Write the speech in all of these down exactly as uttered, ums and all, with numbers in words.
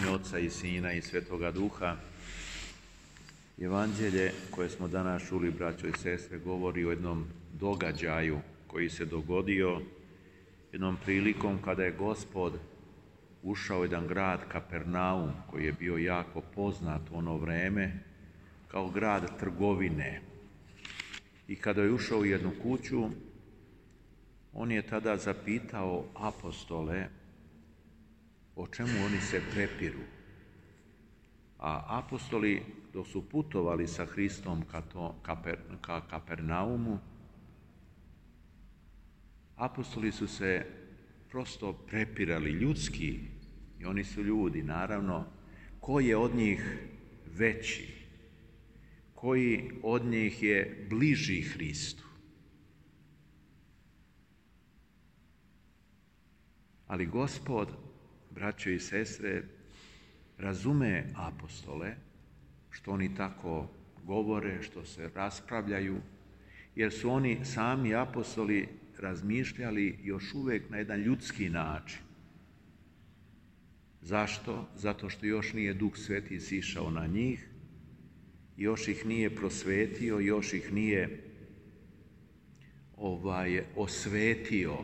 ime Oca i Sina i Svetoga Duha. Evanđelje koje smo danas čuli, braćo i sestre, govori o jednom događaju koji se dogodio jednom prilikom kada je Gospod ušao u jedan grad Kapernaum, koji je bio jako poznat u ono vreme kao grad trgovine. I kada je ušao u jednu kuću, on je tada zapitao apostole o čemu oni se prepiru. A apostoli, dok su putovali sa Hristom ka, to, kaper, ka Kapernaumu, apostoli su se prosto prepirali ljudski, i oni su ljudi, naravno, ko je od njih veći, koji od njih je bliži Hristu. Ali Gospod, braćo i sestre, razume apostole, što oni tako govore, što se raspravljaju, jer su oni sami apostoli razmišljali još uvijek na jedan ljudski način. Zašto? Zato što još nije Duh Sveti sišao na njih, još ih nije prosvetio, još ih nije ovaj, osvetio.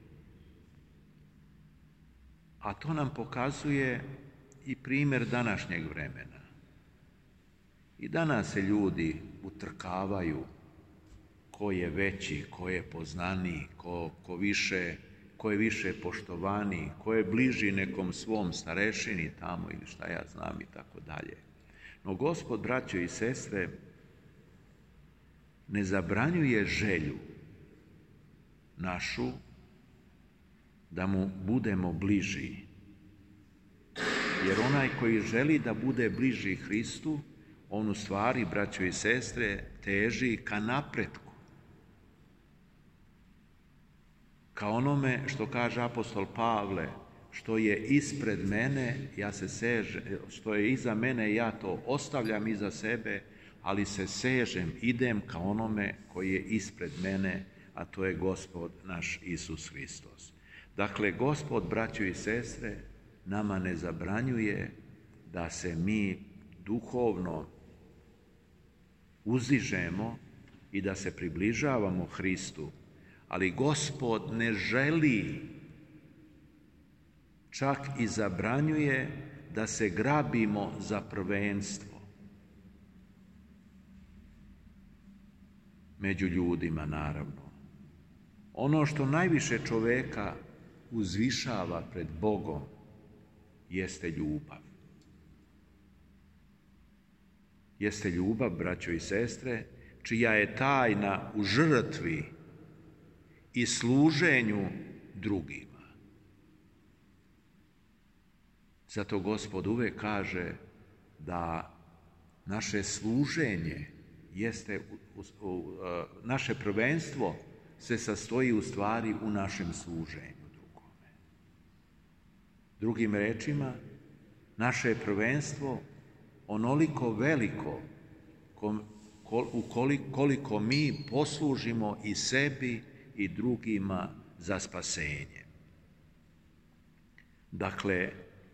A to nam pokazuje i primjer današnjeg vremena. I danas se ljudi utrkavaju ko je veći, ko je poznaniji, ko, ko, više, ko je više poštovani, ko je bliži nekom svom starešini tamo ili šta ja znam i tako dalje. No Gospod, braćo i sestre, ne zabranjuje želju našu da mu budemo bliži. Jer onaj koji želi da bude bliži Hristu, on u stvari, braćo i sestre, teži ka napretku. Ka onome što kaže apostol Pavle, što je ispred mene, ja se sežem, što je iza mene, ja to ostavljam iza sebe, ali se sežem, idem ka onome koji je ispred mene, a to je Gospod naš Isus Hristos. Dakle, Gospod, braćo i sestre, nama ne zabranjuje da se mi duhovno uzdižemo i da se približavamo Hristu, ali Gospod ne želi, čak i zabranjuje da se grabimo za prvenstvo među ljudima, naravno. Ono što najviše čoveka uzvišava pred Bogom jeste ljubav. Jeste ljubav, braćo i sestre, čija je tajna u žrtvi i služenju drugima. Zato Gospod uvek kaže da naše služenje jeste, u, u, u, naše prvenstvo se sastoji u stvari u našem služenju drugome. Drugim rečima, naše prvenstvo onoliko veliko koliko mi poslužimo i sebi i drugima za spasenje. Dakle,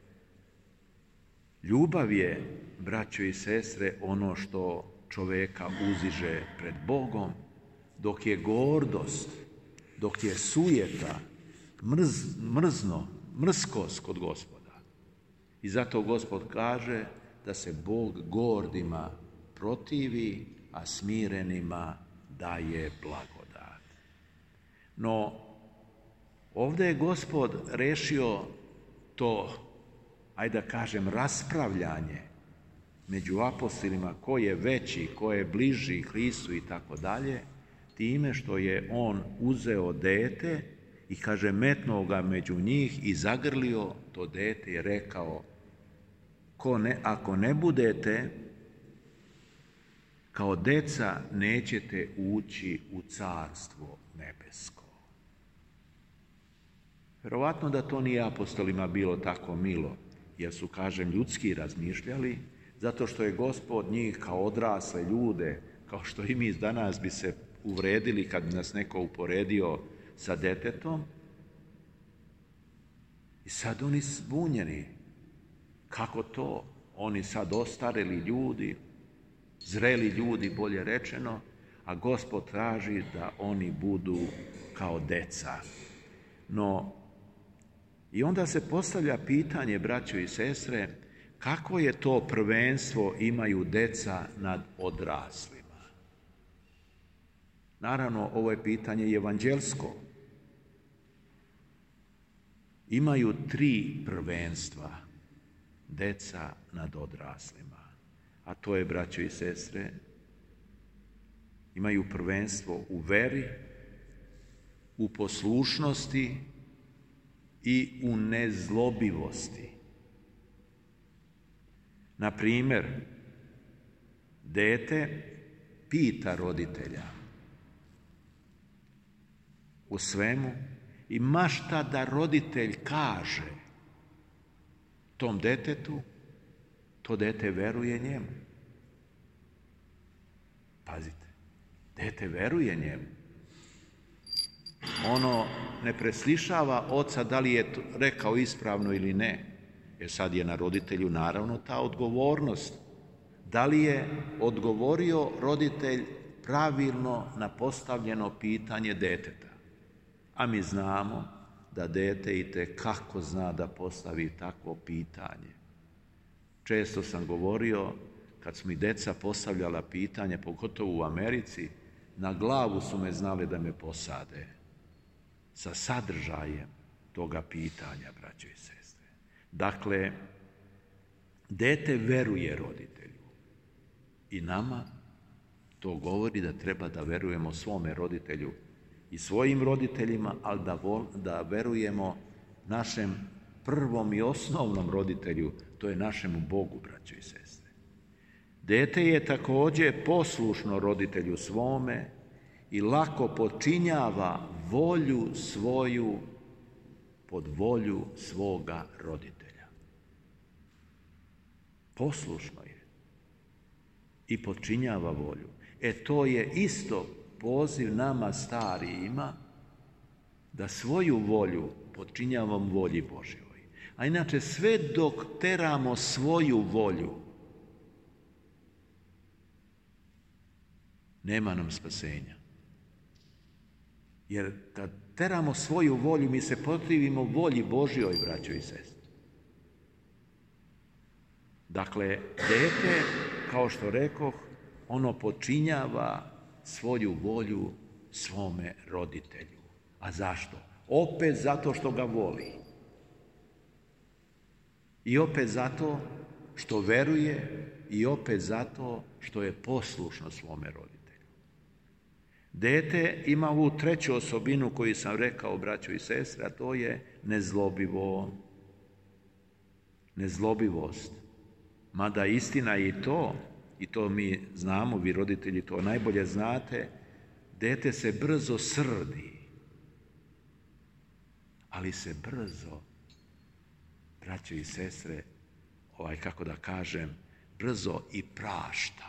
ljubav je, braćo i sestre, ono što čoveka uziže pred Bogom, dok je gordost, dok je sujeta, mrz, mrzno, mrskost kod Gospoda. I zato Gospod kaže da se Bog gordima protivi, a smirenima daje blagodat. No, ovdje je Gospod rešio to, ajde da kažem, raspravljanje među apostolima, ko je veći, ko je bliži Hristu i tako dalje, time što je on uzeo dete i, kaže, metnuo ga među njih i zagrlio to dete i rekao, ko ne, ako ne budete kao deca, nećete ući u carstvo nebesko. Verovatno da to nije apostolima bilo tako milo, jer su, kažem, ljudski razmišljali, zato što je Gospod njih kao odrasle ljude, kao što i mi danas bi se uvredili kad bi nas neko uporedio sa detetom. I sad oni zbunjeni. Kako to? Oni sad ostareli ljudi, zreli ljudi, bolje rečeno, a Gospod traži da oni budu kao deca. No, i onda se postavlja pitanje, braćo i sestre, kako je to prvenstvo imaju deca nad odraslima? Naravno, ovo je pitanje evanđelsko. Imaju tri prvenstva deca nad odraslima. A to je, braćo i sestre, imaju prvenstvo u veri, u poslušnosti i u nezlobivosti. Na primjer, dete pita roditelja u svemu i ma šta da roditelj kaže tom detetu, to dete veruje njemu. Pazite, dete veruje njemu. Ono ne preslišava oca da li je rekao ispravno ili ne. Jer sad je na roditelju naravno ta odgovornost. Da li je odgovorio roditelj pravilno na postavljeno pitanje deteta? A mi znamo da dete itekako zna da postavi takvo pitanje. Često sam govorio, kad su mi deca postavljala pitanje, pogotovo u Americi, na glavu su me znali da me posade sa sadržajem toga pitanja, braćo i sestre. Dakle, dete veruje roditelju i nama to govori da treba da verujemo svome roditelju i svojim roditeljima, ali da, da verujemo našem prvom i osnovnom roditelju, to je našemu Bogu, braćo i sestre. Dete je također poslušno roditelju svome i lako podčinjava volju svoju pod volju svoga roditelja. Poslušno je i podčinjava volju. E to je isto poziv nama starijima da svoju volju podčinjavam volji Božjoj. A inače sve dok teramo svoju volju, nema nam spasenja. Jer kad teramo svoju volju, mi se protivimo volji Božjoj, braćo i sestre. Dakle, dete, kao što rekoh, ono podčinjava svoju volju svome roditelju. A zašto? Opet zato što ga voli. I opet zato što veruje i opet zato što je poslušno svome roditelju. Dete ima ovu treću osobinu koju sam rekao, braćo i sestre, a to je nezlobivo. Nezlobivost. Mada istina je i to, i to mi znamo, vi roditelji to najbolje znate, dete se brzo srdi, ali se brzo, braćo i sestre, ovaj, kako da kažem, brzo i prašta.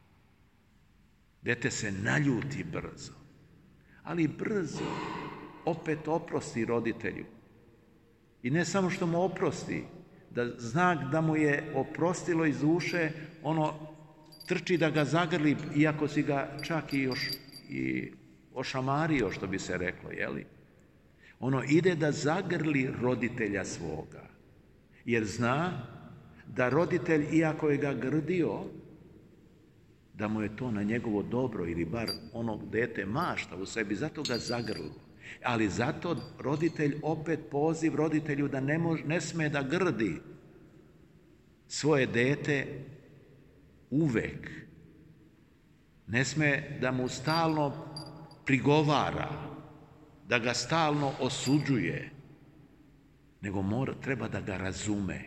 Dete se naljuti brzo, ali brzo opet oprosti roditelju. I ne samo što mu oprosti, da znak da mu je oprostilo iz duše, ono trči da ga zagrli, iako si ga čak i, još, i ošamario, što bi se reklo, jeli? Ono ide da zagrli roditelja svoga, jer zna da roditelj, iako je ga grdio, da mu je to na njegovo dobro, ili bar onog dete mašta u sebi, zato ga zagrlo. Ali zato roditelj, opet poziv roditelju da ne, mož, ne sme da grdi svoje dete uvek. Ne sme da mu stalno prigovara, da ga stalno osuđuje, nego mora, treba da ga razume.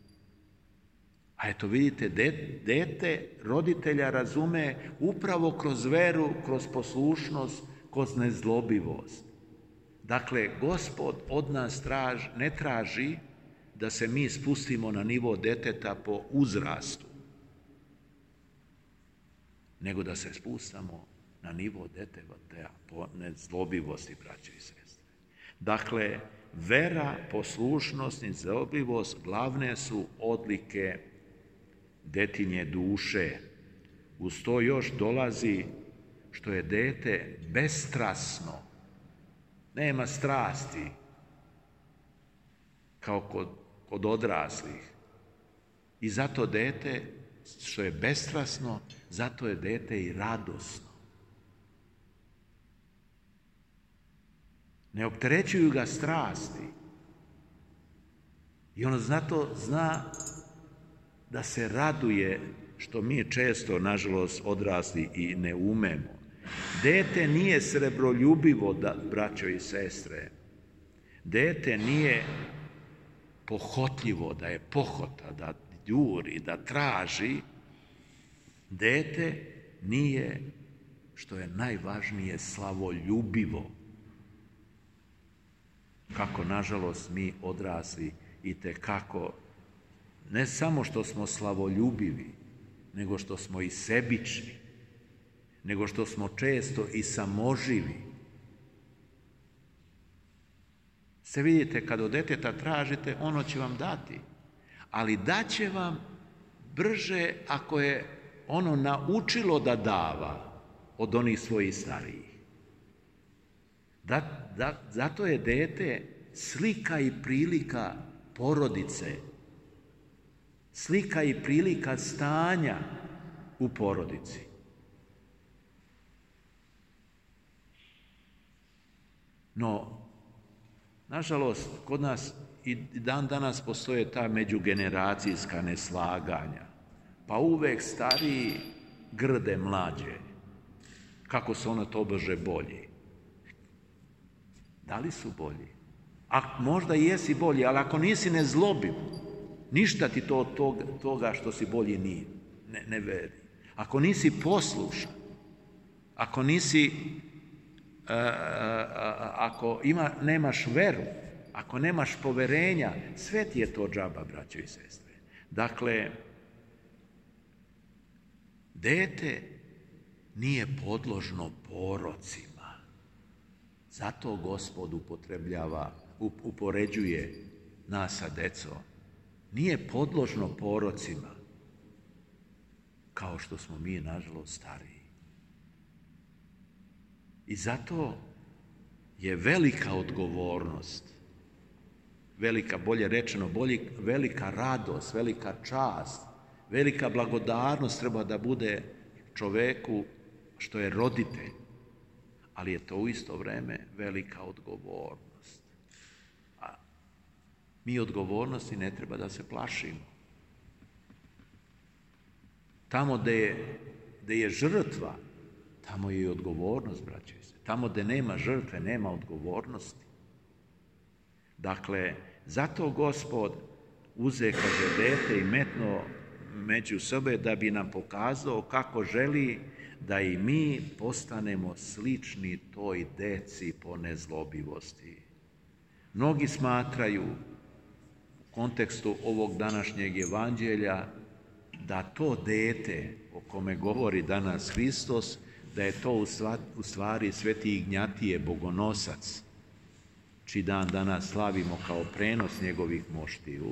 A eto vidite, dete roditelja razume upravo kroz veru, kroz poslušnost, kroz nezlobivost. Dakle, Gospod od nas traž, ne traži da se mi spustimo na nivo deteta po uzrastu, nego da se spustamo na nivo deteta po nezlobivosti, braće i sestre. Dakle, vera, poslušnost i zaobljivost glavne su odlike detinje duše. Uz to još dolazi što je dete bestrasno, nema strasti kao kod, kod odraslih. I zato dete što je bestrasno, zato je dete i radosno. Ne opterećuju ga strasti. I ono zato zna da se raduje, što mi često, nažalost, odrasli i ne umemo. Dete nije srebroljubivo, da, braćo i sestre. Dete nije pohotljivo, da je pohota, da juri, da traži. Dete nije, što je najvažnije, slavoljubivo. Kako, nažalost, mi odrasli i tekako, ne samo što smo slavoljubivi, nego što smo i sebični, nego što smo često i samoživi. Se vidite, kad od deteta tražite, ono će vam dati, ali daće vam brže ako je ono naučilo da dava od onih svojih starijih. Da, da, zato je dete slika i prilika porodice, slika i prilika stanja u porodici. No, nažalost, kod nas i dan danas postoje ta međugeneracijska neslaganja, pa uvek stariji grde mlađe, kako su ono tobože bolji. Da li su bolji? A možda i jesi bolji, ali ako nisi nezlobiv, ništa ti to od toga, toga što si bolji nije, ne, ne veri. Ako nisi poslušan, ako nisi, uh, uh, ako ima, nemaš veru, ako nemaš poverenja, sve ti je to džaba, braćo i sestre. Dakle, dete nije podložno porocima. Zato Gospod upotrebljava, upoređuje nas sa decom. Nije podložno porocima, kao što smo mi, nažalost, stariji. I zato je velika odgovornost, velika, bolje rečeno, bolje, velika radost, velika čast, velika blagodarnost treba da bude čoveku što je roditelj, ali je to u isto vreme velika odgovornost. A mi odgovornosti ne treba da se plašimo. Tamo gde je, gde je žrtva, tamo je i odgovornost, braće i sestre. Tamo gde nema žrtve, nema odgovornosti. Dakle, zato Gospod uze, kaže, dete i metno među sebe da bi nam pokazao kako želi da i mi postanemo slični toj deci po nezlobivosti. Mnogi smatraju u kontekstu ovog današnjeg evanđelja da to dete o kome govori danas Hristos, da je to u stvari Sveti Ignjatije Bogonosac, čiji dan danas slavimo kao prenos njegovih moštiju.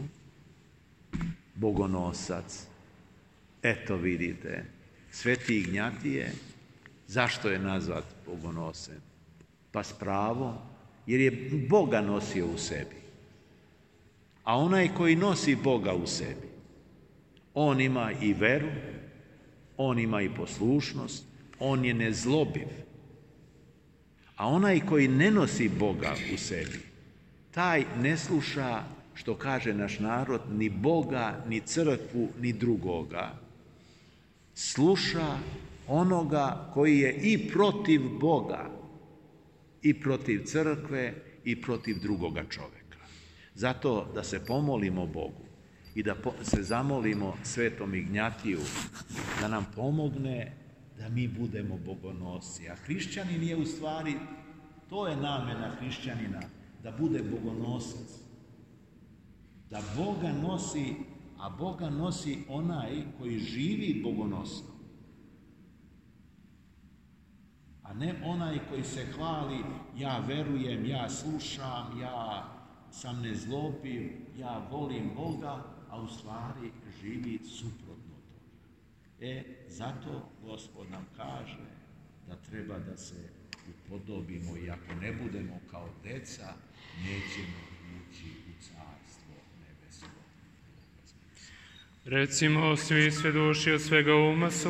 Bogonosac, eto vidite, Sveti Ignjatije, zašto je nazvat Bogonosem? Pa s pravom, jer je Boga nosio u sebi. A onaj koji nosi Boga u sebi, on ima i veru, on ima i poslušnost, on je nezlobiv. A onaj koji ne nosi Boga u sebi, taj ne sluša, što kaže naš narod, ni Boga, ni crkvu, ni drugoga. Sluša onoga koji je i protiv Boga, i protiv crkve, i protiv drugoga čoveka. Zato da se pomolimo Bogu i da se zamolimo Svetom Ignjatiju da nam pomogne da mi budemo bogonosci. A hrišćanin je u stvari, to je namena hrišćanina, da bude bogonosac. Da Boga nosi, a Boga nosi onaj koji živi bogonosno. A ne onaj koji se hvali, ja verujem, ja slušam, ja sam nezlobiv, ja volim Boga, a u stvari živi suprotno toga. E, zato Gospod nam kaže da treba da se upodobimo i ako ne budemo kao deca, nećemo ući u carstvo nebesko. Recimo, svi sve duši od svega uma